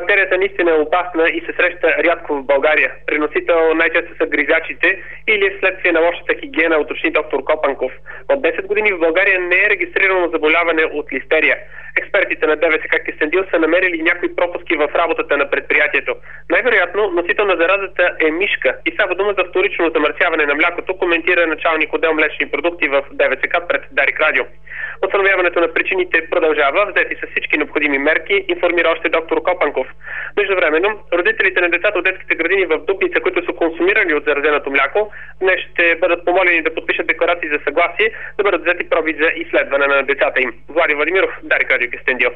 Бактерията наистина е опасна и се среща рядко в България. Преносител най-често са гризачите или е вследствие на лошата хигиена, уточни доктор Копанков. От 10 години в България не е регистрирано заболяване от листерия. Експертите на ДВСК Кюстендил са намерили някои пропуски в работата на предприятието. Най-вероятно носител на заразата е мишка и става дума за вторично замърсяване на млякото, коментира началник отдел млечни продукти в ДВСК пред Дарик Радио. Установяването на причините продължава, взети са всички необходими мерки, информира още доктор Копанков. Междувременно, родителите на децата от детските градини в Дупница, които са консумирали от заразеното мляко, днес ще бъдат помолени да подпишат декларации за съгласие, да бъдат взети проби за изследване на децата им. Влади Владимиров, Дарик Радио, Кюстендил.